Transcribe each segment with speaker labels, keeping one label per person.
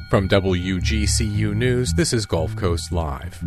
Speaker 1: From WGCU News, this is Gulf Coast Live.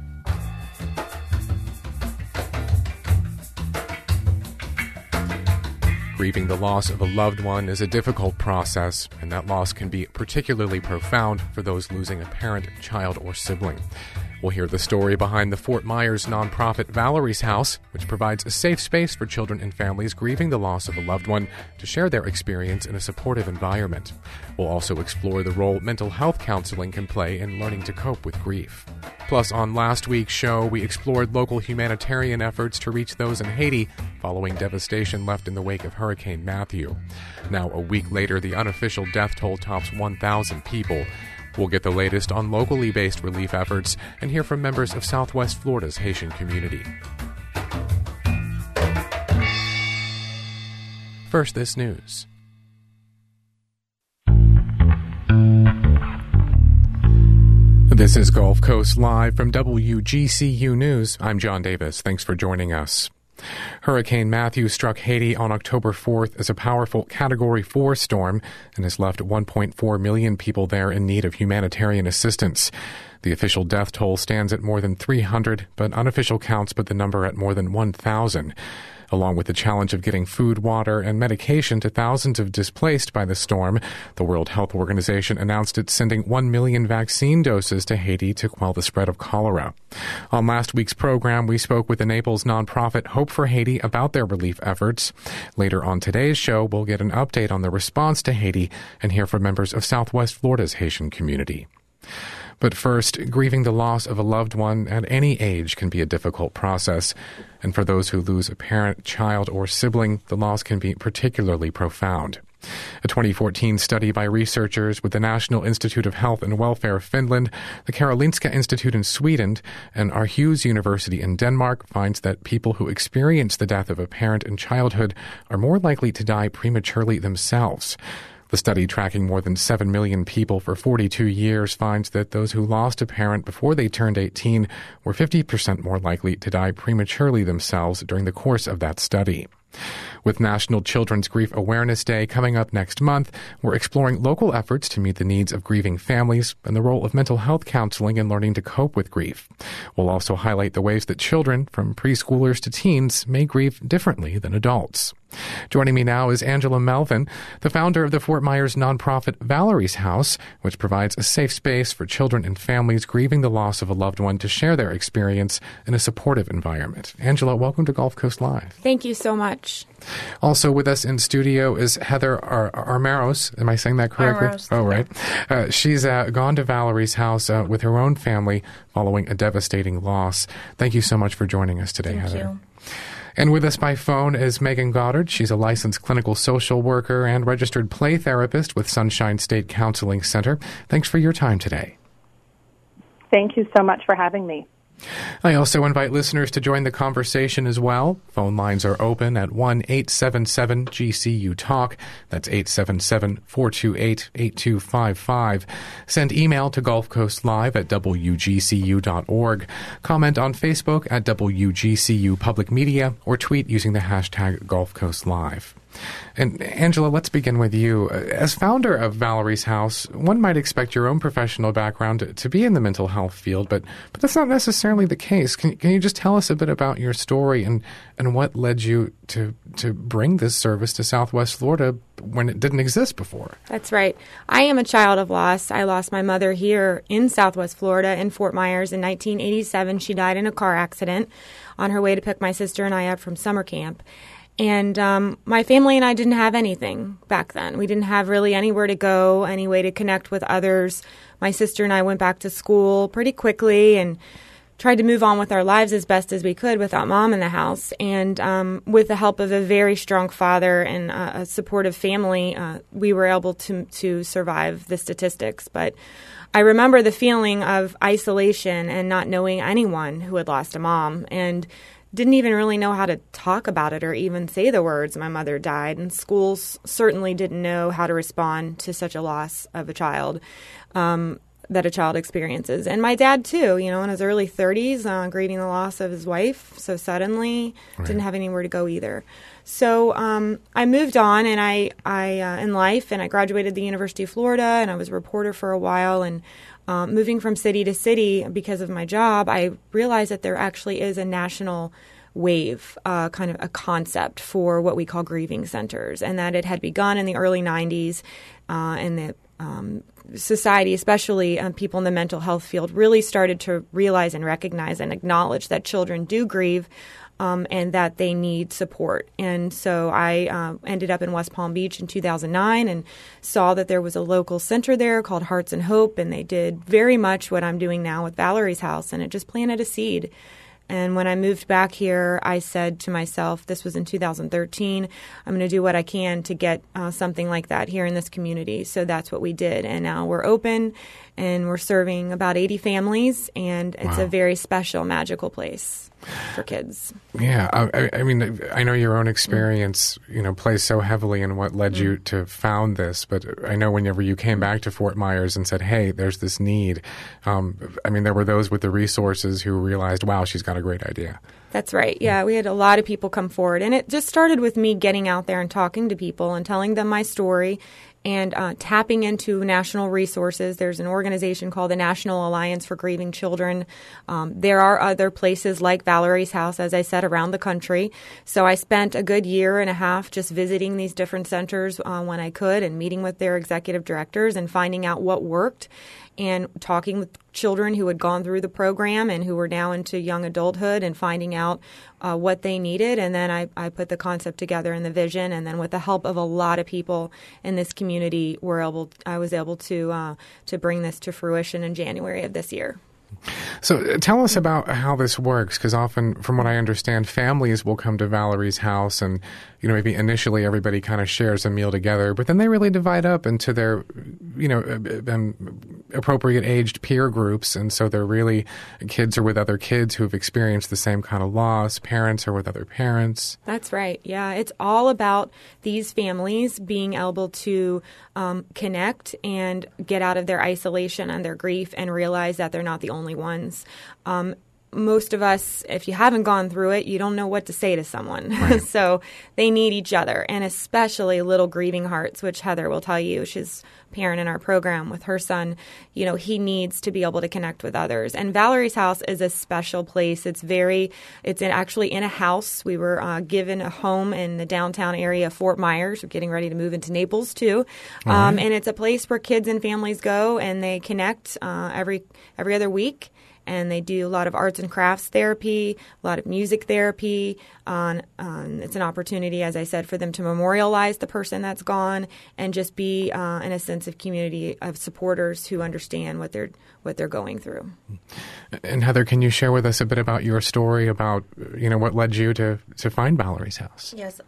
Speaker 1: Grieving the loss of a loved one is a difficult process, and that loss can be particularly profound for those losing a parent, child, or sibling. We'll hear the story behind the Fort Myers nonprofit Valerie's House, which provides a safe space for children and families grieving the loss of a loved one to share their experience in a supportive environment. We'll also explore the role mental health counseling can play in learning to cope with grief. Plus, on last week's show, we explored local humanitarian efforts to reach those in Haiti following devastation left in the wake of Hurricane Matthew. Now, a week later, the unofficial death toll tops 1,000 people. We'll get the latest on locally based relief efforts and hear from members of Southwest Florida's Haitian community. First, this news. This is Gulf Coast Live from WGCU News. I'm John Davis. Thanks for joining us. Hurricane Matthew struck Haiti on October 4th as a powerful Category 4 storm and has left 1.4 million people there in need of humanitarian assistance. The official death toll stands at more than 300, but unofficial counts put the number at more than 1,000. Along with the challenge of getting food, water, and medication to thousands of displaced by the storm, the World Health Organization announced it's sending 1 million vaccine doses to Haiti to quell the spread of cholera. On last week's program, we spoke with the Naples nonprofit Hope for Haiti about their relief efforts. Later on today's show, we'll get an update on the response to Haiti and hear from members of Southwest Florida's Haitian community. But first, grieving the loss of a loved one at any age can be a difficult process. And for those who lose a parent, child, or sibling, the loss can be particularly profound. A 2014 study by researchers with the National Institute of Health and Welfare Finland, the Karolinska Institute in Sweden, and Aarhus University in Denmark finds that people who experience the death of a parent in childhood are more likely to die prematurely themselves. The study, tracking more than 7 million people for 42 years, finds that those who lost a parent before they turned 18 were 50% more likely to die prematurely themselves during the course of that study. With National Children's Grief Awareness Day coming up next month, we're exploring local efforts to meet the needs of grieving families and the role of mental health counseling in learning to cope with grief. We'll also highlight the ways that children, from preschoolers to teens, may grieve differently than adults. Joining me now is Angela Melvin, the founder of the Fort Myers nonprofit Valerie's House, which provides a safe space for children and families grieving the loss of a loved one to share their experience in a supportive environment. Angela, welcome to Gulf Coast Live.
Speaker 2: Thank you so much.
Speaker 1: Also with us in studio is Heather Armeros. Am I saying that correctly?
Speaker 2: Armeros.
Speaker 1: Oh, right. She's gone to Valerie's House with her own family following a devastating loss. Thank you so much for joining us today, Heather.
Speaker 2: Thank you.
Speaker 1: And with us by phone is Megan Goddard. She's a licensed clinical social worker and registered play therapist with Sunshine State Counseling Center. Thanks for your time today.
Speaker 3: Thank you so much for having me.
Speaker 1: I also invite listeners to join the conversation as well. Phone lines are open at 1-877-GCU-TALK. That's 877-428-8255. Send email to gulfcoastlive@wgcu.org. Comment on Facebook at WGCU Public Media or tweet using the hashtag GulfCoastLive. And Angela, let's begin with you. As founder of Valerie's House, one might expect your own professional background to be in the mental health field, but that's not necessarily the case. Can you just tell us a bit about your story and what led you to bring this service to Southwest Florida when it didn't exist before?
Speaker 2: That's right. I am a child of loss. I lost my mother here in Southwest Florida in Fort Myers in 1987. She died in a car accident on her way to pick my sister and I up from summer camp. And my family and I didn't have anything back then. We didn't have really anywhere to go, any way to connect with others. My sister and I went back to school pretty quickly and tried to move on with our lives as best as we could without Mom in the house. And with the help of a very strong father and a supportive family, we were able to survive the statistics. But I remember the feeling of isolation and not knowing anyone who had lost a mom, and didn't even really know how to talk about it or even say the words, "My mother died." And schools certainly didn't know how to respond to such a loss of a child. that a child experiences. And my dad, too, in his early 30s, grieving the loss of his wife so suddenly, didn't have anywhere to go either. So I moved on and I in life, and I graduated the University of Florida, and I was a reporter for a while. And moving from city to city because of my job, I realized that there actually is a national wave, kind of a concept for what we call grieving centers, and that it had begun in the early 90s, and the society, especially people in the mental health field, really started to realize and recognize and acknowledge that children do grieve and that they need support. And so I ended up in West Palm Beach in 2009 and saw that there was a local center there called Hearts and Hope, and they did very much what I'm doing now with Valerie's House, and it just planted a seed. And when I moved back here, I said to myself, this was in 2013, I'm going to do what I can to get something like that here in this community. So that's what we did. And now we're open, and we're serving about 80 families, and it's a very special, magical place for kids.
Speaker 1: Yeah. I mean, I know your own experience, plays so heavily in what led you to found this, but I know whenever you came back to Fort Myers and said, hey, there's this need, there were those with the resources who realized, wow, she's got a great idea.
Speaker 2: That's right. Yeah, we had a lot of people come forward. And it just started with me getting out there and talking to people and telling them my story and tapping into national resources. There's an organization called the National Alliance for Grieving Children. There are other places like Valerie's House, as I said, around the country. So I spent a good year and a half just visiting these different centers when I could, and meeting with their executive directors and finding out what worked, and talking with children who had gone through the program and who were now into young adulthood, and finding out what they needed. And then I put the concept together and the vision, and then with the help of a lot of people in this community, I was able to bring this to fruition in January of this year.
Speaker 1: So tell us about how this works, because often, from what I understand, families will come to Valerie's House and, maybe initially everybody kind of shares a meal together, but then they really divide up into their, appropriate aged peer groups. And so they're really, kids are with other kids who have experienced the same kind of loss. Parents are with other parents.
Speaker 2: That's right. Yeah. It's all about these families being able to connect and get out of their isolation and their grief and realize that they're not the only ones. Most of us, if you haven't gone through it, you don't know what to say to someone. Right. So they need each other, and especially Little Grieving Hearts, which Heather will tell you. She's a parent in our program with her son. He needs to be able to connect with others. And Valerie's House is a special place. It's actually in a house. We were given a home in the downtown area of Fort Myers. We're getting ready to move into Naples, too. Right. And it's a place where kids and families go, and they connect every other week. And they do a lot of arts and crafts therapy, a lot of music therapy. It's an opportunity, as I said, for them to memorialize the person that's gone and just be in a sense of community of supporters who understand what they're going through.
Speaker 1: And Heather, can you share with us a bit about your story about what led you to find Valerie's House?
Speaker 4: Yes.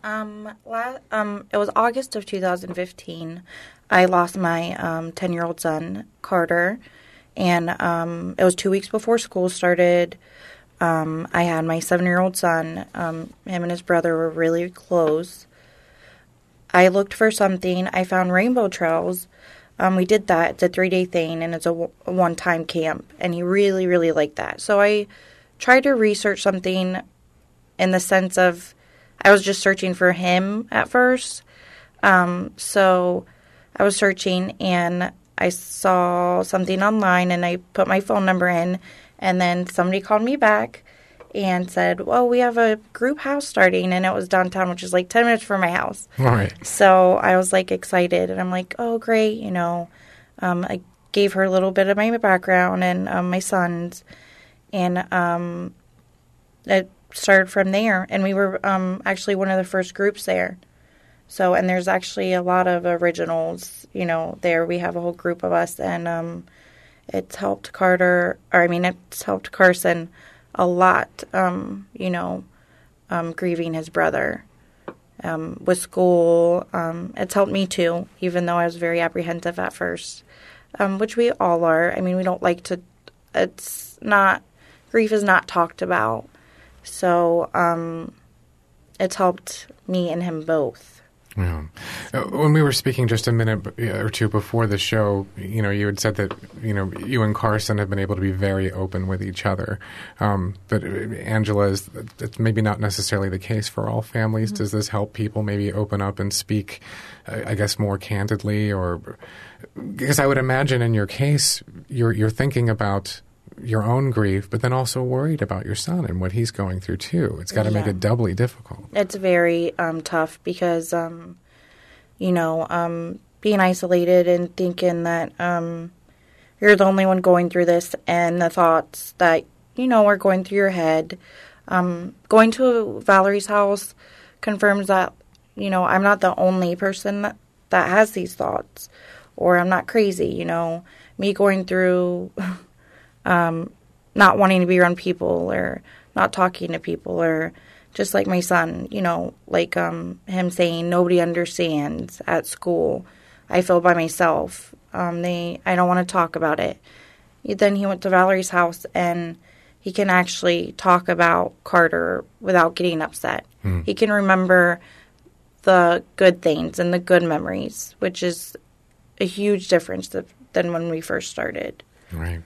Speaker 4: It was August of 2015. I lost my 10-year-old son, Carter. And it was 2 weeks before school started. I had my 7-year-old son. Him and his brother were really close. I looked for something. I found Rainbow Trails. We did that. It's a 3-day thing, and it's a one-time camp. And he really, really liked that. So I tried to research something in the sense of I was just searching for him at first. So I was searching, and I saw something online, and I put my phone number in, and then somebody called me back and said, well, we have a group house starting, and it was downtown, which is like 10 minutes from my house.
Speaker 1: All right.
Speaker 4: So I was like excited, and I'm like, oh, great, I gave her a little bit of my background and my son's, and it started from there, and we were actually one of the first groups there. So, and there's actually a lot of originals, there. We have a whole group of us, and it's helped it's helped Carson a lot, grieving his brother with school. It's helped me, too, even though I was very apprehensive at first, which we all are. We don't like to grief is not talked about. So it's helped me and him both.
Speaker 1: Yeah. When we were speaking just a minute or two before the show, you had said that, you and Carson have been able to be very open with each other. But Angela, it's maybe not necessarily the case for all families. Mm-hmm. Does this help people maybe open up and speak, I guess, more candidly? Or because I would imagine in your case, you're thinking about your own grief, but then also worried about your son and what he's going through too. It's got to make it doubly difficult.
Speaker 4: It's very tough because, being isolated and thinking that you're the only one going through this, and the thoughts that, are going through your head. Going to Valerie's house confirms that, I'm not the only person that has these thoughts, or I'm not crazy, me going through not wanting to be around people or not talking to people, or just like my son, him saying nobody understands at school. I feel by myself. I don't want to talk about it. Then he went to Valerie's house and he can actually talk about Carter without getting upset. He can remember the good things and the good memories, which is a huge difference than when we first started.
Speaker 1: Right.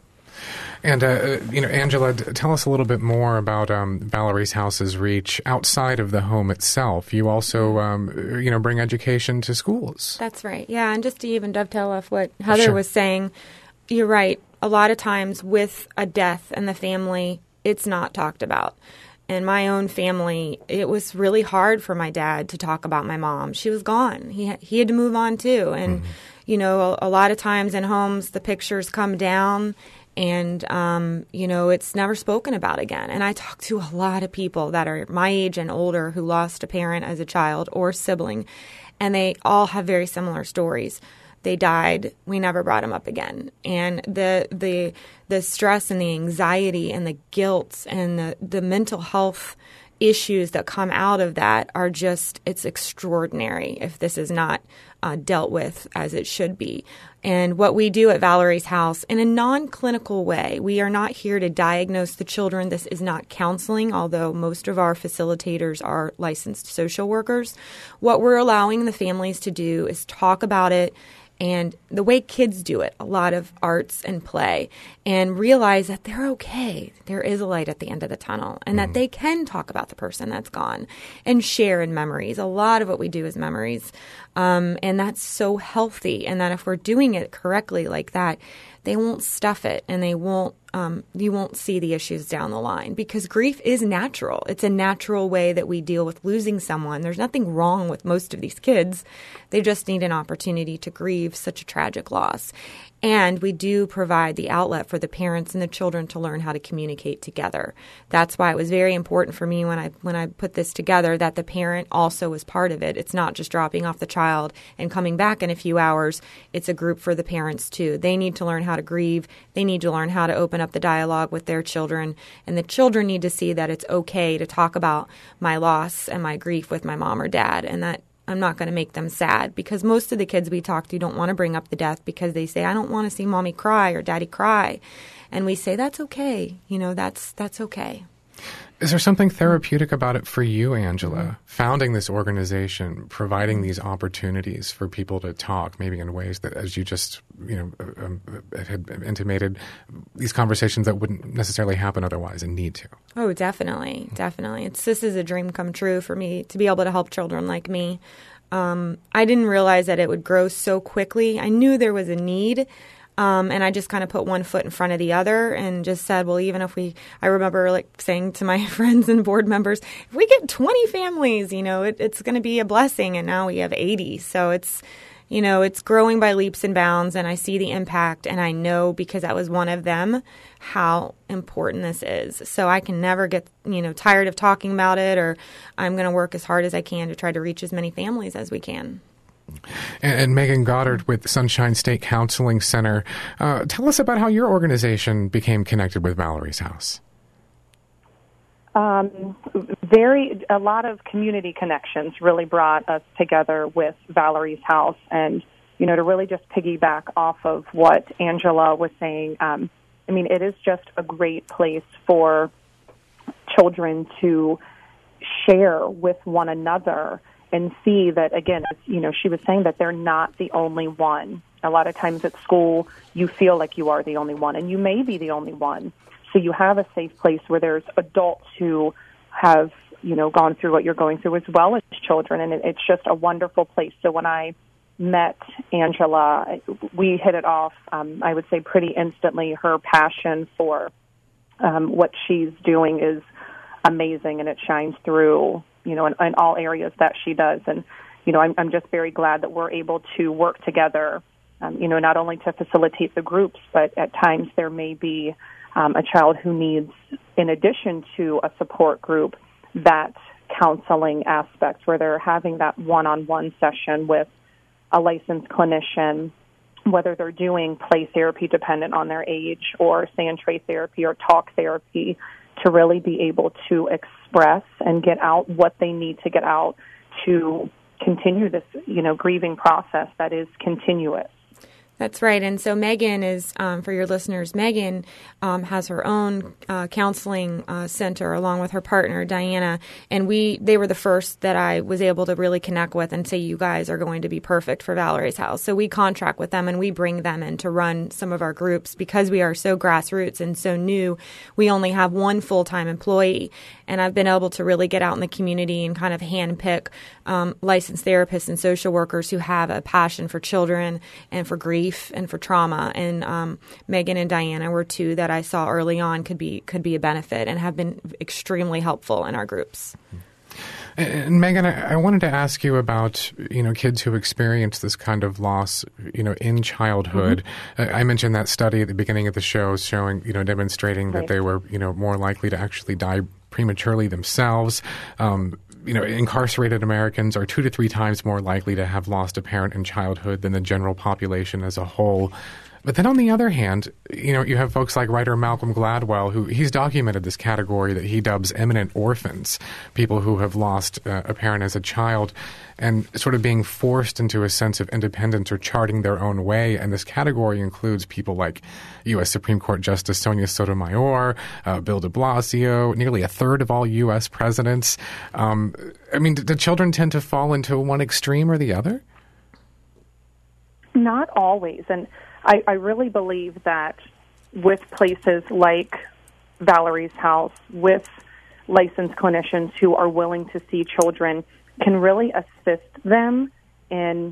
Speaker 1: And, Angela, tell us a little bit more about Valerie's House's reach outside of the home itself. You also, bring education to schools.
Speaker 2: That's right. Yeah, and just to even dovetail off what Heather was saying, you're right. A lot of times with a death in the family, it's not talked about. In my own family, it was really hard for my dad to talk about my mom. She was gone. He had to move on too. And, a lot of times in homes, the pictures come down and, it's never spoken about again. And I talk to a lot of people that are my age and older who lost a parent as a child or sibling, and they all have very similar stories. They died. We never brought them up again. And the stress and the anxiety and the guilt and the mental health issues that come out of that are just, it's extraordinary if this is not dealt with as it should be. And what we do at Valerie's House, in a non-clinical way, we are not here to diagnose the children. This is not counseling, although most of our facilitators are licensed social workers. What we're allowing the families to do is talk about it and the way kids do it, a lot of arts and play, and realize that they're okay. There is a light at the end of the tunnel, and that they can talk about the person that's gone and share in memories. A lot of what we do is memories, and that's so healthy. And that if we're doing it correctly like that, they won't stuff it, and they won't. You won't see the issues down the line, because grief is natural. It's a natural way that we deal with losing someone. There's nothing wrong with most of these kids. They just need an opportunity to grieve such a tragic loss. And we do provide the outlet for the parents and the children to learn how to communicate together. That's why it was very important for me when I put this together that the parent also was part of it. It's not just dropping off the child and coming back in a few hours. It's a group for the parents too. They need to learn how to grieve. They need to learn how to open up the dialogue with their children. And the children need to see that it's okay to talk about my loss and my grief with my mom or dad, and that I'm not going to make them sad, because most of the kids we talk to don't want to bring up the death because they say, I don't want to see mommy cry or daddy cry. And we say, that's okay. That's okay.
Speaker 1: Is there something therapeutic about it for you, Angela, founding this organization, providing these opportunities for people to talk, maybe in ways that, as you just had intimated, these conversations that wouldn't necessarily happen otherwise and need to?
Speaker 2: Oh, definitely. This is a dream come true for me to be able to help children like me. I didn't realize that it would grow so quickly. I knew there was a need. And I just kind of put one foot in front of the other and just said, well, even if I remember saying to my friends and board members, if we get 20 families, it's going to be a blessing. And now we have 80. So it's growing by leaps and bounds, and I see the impact, and I know, because that was one of them, how important this is. So I can never get, tired of talking about it, or I'm going to work as hard as I can to try to reach as many families as we can.
Speaker 1: And Megan Goddard with Sunshine State Counseling Center. Tell us about how your organization became connected with Valerie's House.
Speaker 3: A lot of community connections really brought us together with Valerie's House. And, to really just piggyback off of what Angela was saying, it is just a great place for children to share with one another and see that, again, she was saying that they're not the only one. A lot of times at school, you feel like you are the only one, and you may be the only one. So you have a safe place where there's adults who have, gone through what you're going through as well as children, and it's just a wonderful place. So when I met Angela, we hit it off, I would say pretty instantly. Her passion for what she's doing is amazing, and it shines through, in all areas that she does. And, I'm just very glad that we're able to work together, not only to facilitate the groups, but at times there may be a child who needs, in addition to a support group, that counseling aspect where they're having that one-on-one session with a licensed clinician, whether they're doing play therapy dependent on their age or sand tray therapy or talk therapy, to really be able to express and get out what they need to get out to continue this, grieving process that is continuous.
Speaker 2: That's right. And so Megan is, for your listeners, Megan has her own counseling center along with her partner, Diana. And they were the first that I was able to really connect with and say, you guys are going to be perfect for Valerie's House. So we contract with them and we bring them in to run some of our groups because we are so grassroots and so new. We only have one full-time employee. And I've been able to really get out in the community and kind of handpick licensed therapists and social workers who have a passion for children and for grief and for trauma. And Megan and Diana were two that I saw early on could be a benefit and have been extremely helpful in our groups.
Speaker 1: And Megan, I wanted to ask you about, kids who experience this kind of loss, in childhood. Mm-hmm. I mentioned that study at the beginning of the show showing, demonstrating that they were, more likely to actually die prematurely themselves. Incarcerated Americans are 2 to 3 times more likely to have lost a parent in childhood than the general population as a whole. But then on the other hand, you have folks like writer Malcolm Gladwell, who he's documented this category that he dubs eminent orphans, people who have lost a parent as a child and sort of being forced into a sense of independence or charting their own way. And this category includes people like U.S. Supreme Court Justice Sonia Sotomayor, Bill de Blasio, nearly a third of all U.S. presidents. Do children tend to fall into one extreme or the other?
Speaker 3: Not always. And I really believe that with places like Valerie's House, with licensed clinicians who are willing to see children, can really assist them in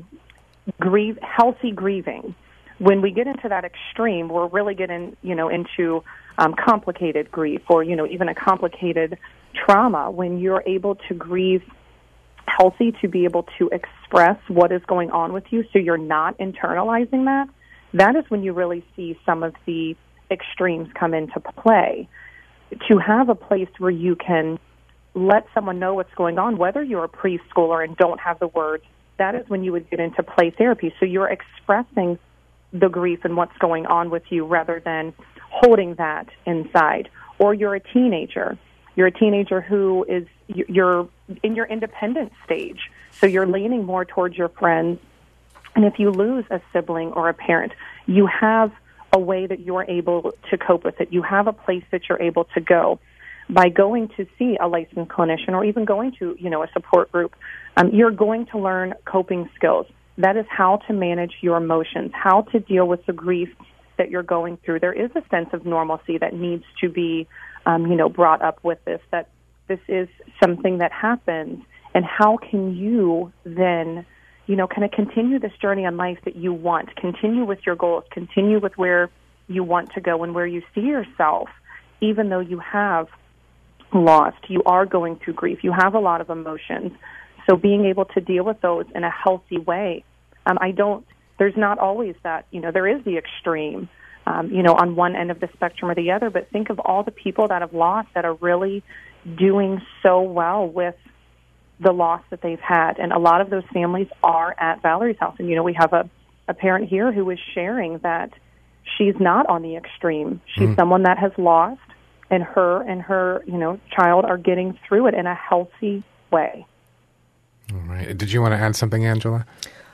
Speaker 3: healthy grieving. When we get into that extreme, we're really getting, into complicated grief or, even a complicated trauma. When you're able to grieve healthy, to be able to express what is going on with you so you're not internalizing that is when you really see some of the extremes come into play. To have a place where you can let someone know what's going on, whether you're a preschooler and don't have the words, that is when you would get into play therapy. So you're expressing the grief and what's going on with you rather than holding that inside. Or you're a teenager. You're a teenager who you're in your independent stage. So you're leaning more towards your friends. And if you lose a sibling or a parent, you have a way that you're able to cope with it. You have a place that you're able to go. By going to see a licensed clinician or even going to, a support group, you're going to learn coping skills. That is how to manage your emotions, how to deal with the grief that you're going through. There is a sense of normalcy that needs to be, brought up with this, that this is something that happens, and how can you then kind of continue this journey in life that you want, continue with your goals, continue with where you want to go and where you see yourself, even though you have lost, you are going through grief, you have a lot of emotions. So being able to deal with those in a healthy way, there's not always that, there is the extreme, on one end of the spectrum or the other, but think of all the people that have lost that are really doing so well with the loss that they've had. And a lot of those families are at Valerie's House. And, we have a parent here who is sharing that she's not on the extreme. She's someone that has lost, and her child are getting through it in a healthy way.
Speaker 1: All right. Did you want to add something, Angela?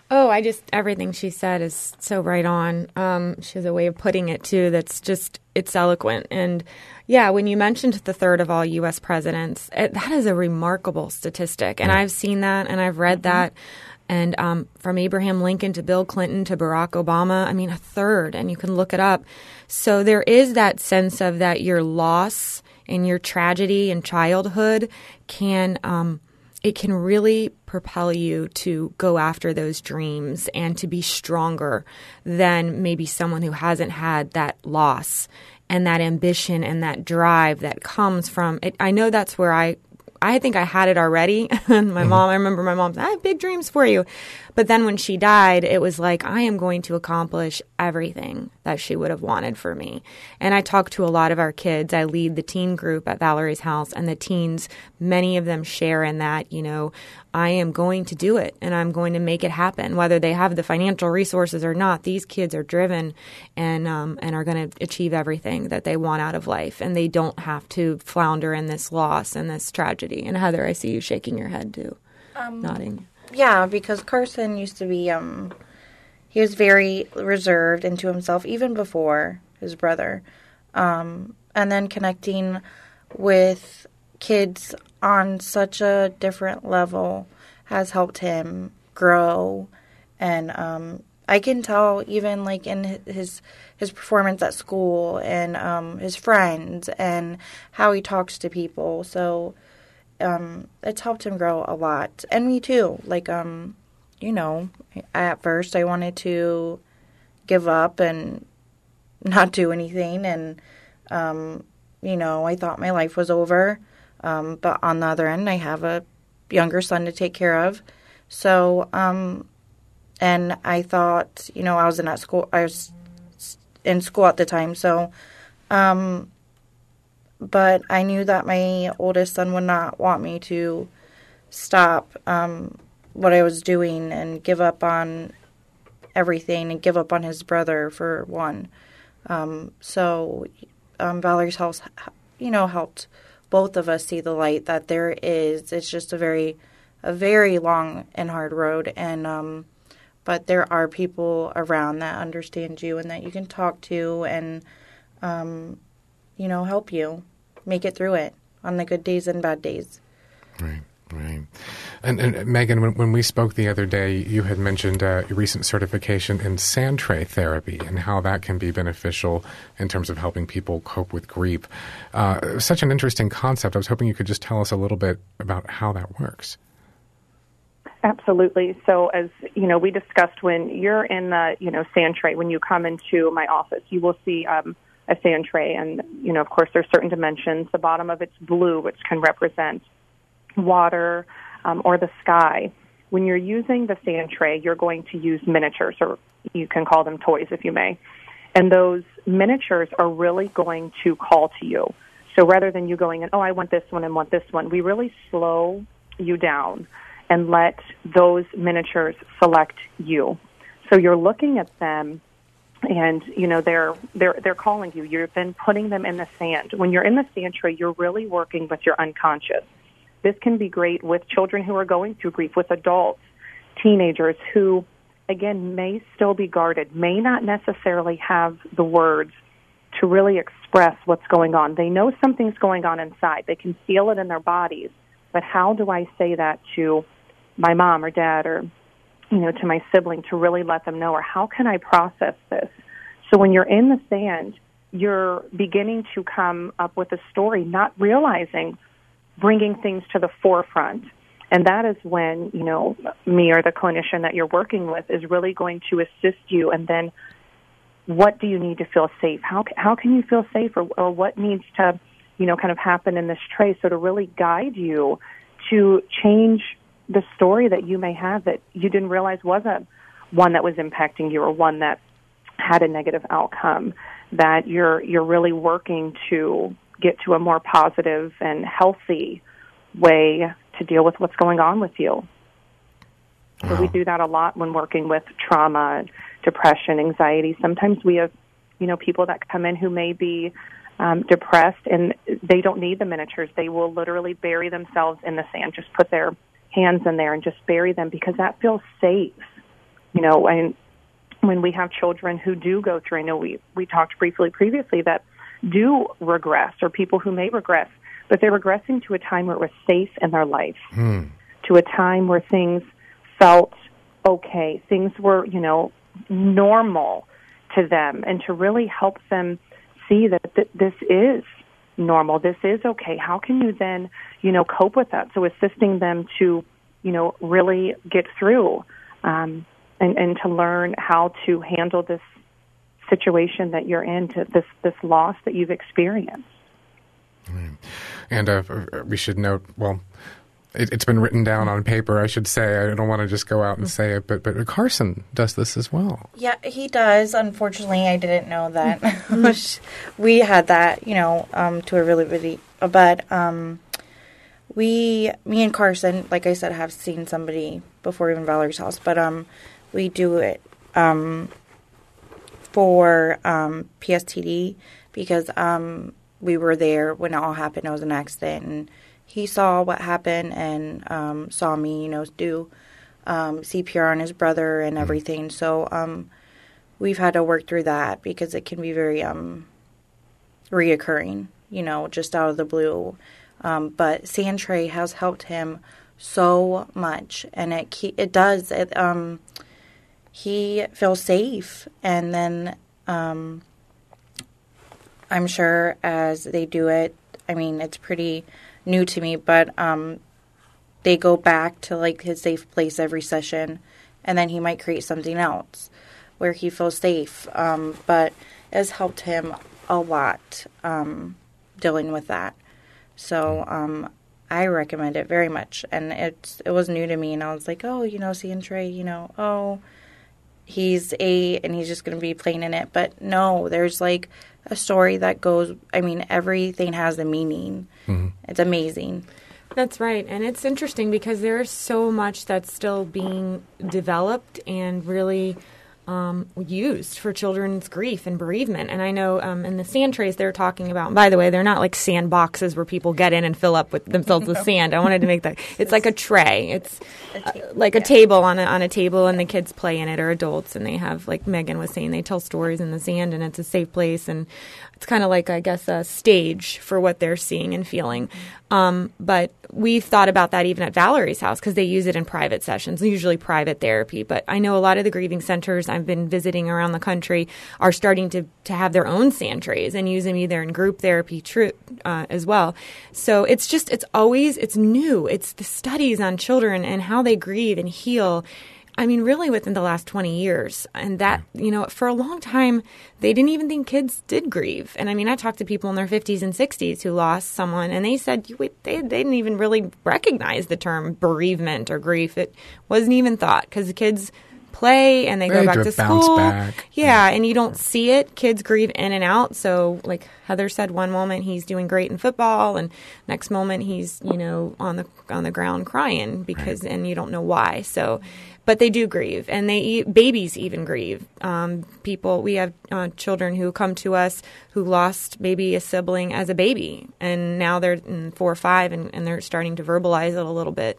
Speaker 2: Oh, everything she said is so right on. She has a way of putting it, too, it's eloquent. And, yeah, when you mentioned the third of all U.S. presidents, that is a remarkable statistic. And I've seen that and I've read that. And from Abraham Lincoln to Bill Clinton to Barack Obama, I mean, a third, and you can look it up. So there is that sense of that your loss and your tragedy in childhood can really propel you to go after those dreams and to be stronger than maybe someone who hasn't had that loss and that ambition and that drive that comes from it. I know that's where I think I had it already. And I remember my mom said, I have big dreams for you. But then when she died, it was like, I am going to accomplish everything that she would have wanted for me. And I talk to a lot of our kids. I lead the teen group at Valerie's house, and the teens, many of them share in that, I am going to do it and I'm going to make it happen. Whether they have the financial resources or not, these kids are driven and are going to achieve everything that they want out of life. And they don't have to flounder in this loss and this tragedy. And Heather, I see you shaking your head too, nodding.
Speaker 4: Yeah, because Carson used to be, he was very reserved into himself even before his brother. And then connecting with kids on such a different level has helped him grow. And I can tell even like in his performance at school and his friends and how he talks to people. So it's helped him grow a lot. And me too. Like, at first I wanted to give up and not do anything. And, I thought my life was over. But on the other end, I have a younger son to take care of. So, and I thought, I was in school at the time. So, but I knew that my oldest son would not want me to stop what I was doing and give up on everything and give up on his brother for one. So Valerie's house, helped both of us see the light that it's just a very long and hard road. And but there are people around that understand you and that you can talk to and, help you make it through it on the good days and bad days.
Speaker 1: Right. And Megan, when we spoke the other day, you had mentioned your recent certification in sand tray therapy and how that can be beneficial in terms of helping people cope with grief. Such an interesting concept. I was hoping you could just tell us a little bit about how that works.
Speaker 3: Absolutely. So as, we discussed, when you're in the, sand tray, when you come into my office, you will see a sand tray. And, of course, there's certain dimensions. The bottom of it's blue, which can represent water or the sky. When you're using the sand tray, you're going to use miniatures, or you can call them toys if you may. And those miniatures are really going to call to you. So rather than you going in, I want this one and want this one, we really slow you down and let those miniatures select you. So you're looking at them and, they're calling you. You're then putting them in the sand. When you're in the sand tray, you're really working with your unconscious. This can be great with children who are going through grief, with adults, teenagers who, again, may still be guarded, may not necessarily have the words to really express what's going on. They know something's going on inside. They can feel it in their bodies. But how do I say that to my mom or dad or, to my sibling to really let them know? Or how can I process this? So when you're in the sand, you're beginning to come up with a story, not realizing, bringing things to the forefront. And that is when, me or the clinician that you're working with is really going to assist you. And then what do you need to feel safe? How can you feel safe, or what needs to, kind of happen in this tray? So to really guide you to change the story that you may have that you didn't realize was one that was impacting you or one that had a negative outcome, that you're really working to get to a more positive and healthy way to deal with what's going on with you. Wow. So we do that a lot when working with trauma, depression, anxiety. Sometimes we have, people that come in who may be depressed, and they don't need the miniatures. They will literally bury themselves in the sand, just put their hands in there and just bury them, because that feels safe. And when we have children who do go through, I know we talked briefly previously that do regress, or people who may regress, but they're regressing to a time where it was safe in their life, to a time where things felt okay, things were, normal to them, and to really help them see that this is normal, this is okay. How can you then, cope with that? So assisting them to, really get through and to learn how to handle this situation that you're in, to this loss that you've experienced.
Speaker 1: And we should note, it's been written down on paper, I should say. I don't want to just go out and say it, but Carson does this as well.
Speaker 4: Yeah, he does. Unfortunately, I didn't know that. We had that, to a really, but me and Carson, like I said, have seen somebody before even Valerie's house, but we do it for PSTD because we were there when it all happened. It was an accident, and he saw what happened and saw me, do CPR on his brother and everything. So we've had to work through that because it can be very reoccurring, just out of the blue. But Sandtray has helped him so much, and it does. He feels safe, and then I'm sure as they do it, it's pretty new to me, but they go back to like his safe place every session, and then he might create something else where he feels safe. But it has helped him a lot dealing with that. So I recommend it very much, and it was new to me, and I was like, Sandtray, he's 8 and he's just going to be playing in it. But no, there's like a story that goes, everything has a meaning. Mm-hmm. It's amazing.
Speaker 2: That's right. And it's interesting because there's so much that's still being developed and really used for children's grief and bereavement. And I know in the sand trays they're talking about, and by the way, they're not like sand boxes where people get in and fill up with themselves with sand. I wanted to make that. It's like a tray. It's a table on a table, and the kids play in it, or adults, and they have, like Megan was saying, they tell stories in the sand, and it's a safe place, and it's kind of like, I guess, a stage for what they're seeing and feeling. But we've thought about that even at Valerie's house because they use it in private sessions, usually private therapy. But I know a lot of the grieving centers I've been visiting around the country are starting to have their own sand trays and use them either in group therapy as well. So it's new. It's the studies on children and how they grieve and heal. Really within the last 20 years. And that, for a long time, they didn't even think kids did grieve. And I talked to people in their 50s and 60s who lost someone, and they said they didn't even really recognize the term bereavement or grief. It wasn't even thought because the kids play and they go back to school. Back. Yeah, and you don't see it. Kids grieve in and out. So like Heather said, one moment he's doing great in football, and next moment he's, on the ground crying because and you don't know why. So but they do grieve, and babies even grieve. We have children who come to us who lost maybe a sibling as a baby, and now they're 4 or 5, and they're starting to verbalize it a little bit.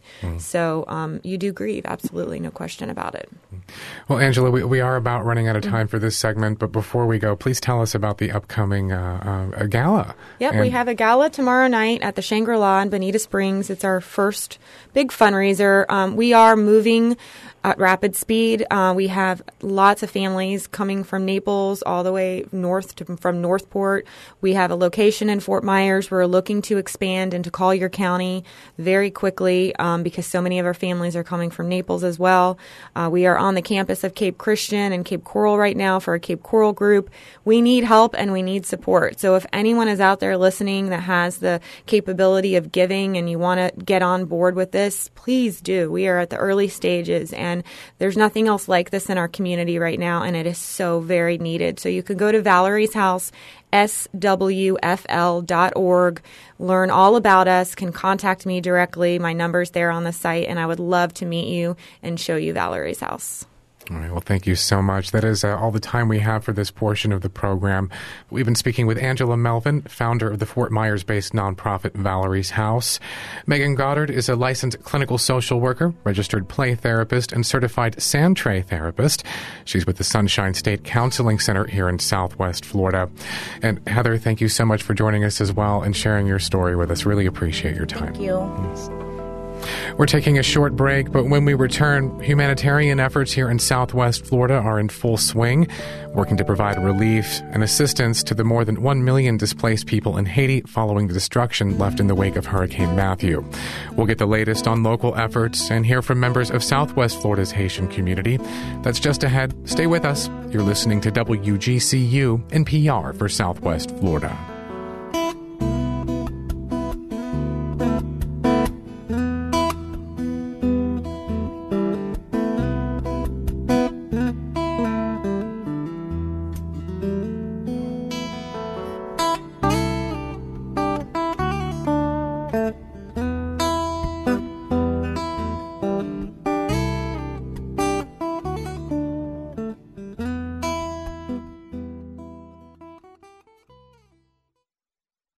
Speaker 2: So you do grieve, absolutely, no question about it.
Speaker 1: Well, Angela, we are about running out of time for this segment, but before we go, please tell us about the upcoming gala.
Speaker 2: Yep, we have a gala tomorrow night at the Shangri-La in Bonita Springs. It's our first big fundraiser. We are moving at rapid speed. We have lots of families coming from Naples all the way north from Northport. We have a location in Fort Myers. We're looking to expand into Collier County very quickly because so many of our families are coming from Naples as well. We are on the campus of Cape Christian and Cape Coral right now for a Cape Coral group. We need help and we need support. So if anyone is out there listening that has the capability of giving and you want to get on board with this, please do. We are at the early stages, and there's nothing else like this in our community right now, and it is so very needed. So you can go to Valerie's House, swfl.org, learn all about us, can contact me directly. My number's there on the site, and I would love to meet you and show you Valerie's House.
Speaker 1: All right. Well, thank you so much. That is all the time we have for this portion of the program. We've been speaking with Angela Melvin, founder of the Fort Myers-based nonprofit Valerie's House. Megan Goddard is a licensed clinical social worker, registered play therapist, and certified sand tray therapist. She's with the Sunshine State Counseling Center here in Southwest Florida. And Heather, thank you so much for joining us as well and sharing your story with us. Really appreciate your time.
Speaker 4: Thank you.
Speaker 1: Yes. We're taking a short break, but when we return, humanitarian efforts here in Southwest Florida are in full swing, working to provide relief and assistance to the more than 1 million displaced people in Haiti following the destruction left in the wake of Hurricane Matthew. We'll get the latest on local efforts and hear from members of Southwest Florida's Haitian community. That's just ahead. Stay with us. You're listening to WGCU NPR for Southwest Florida.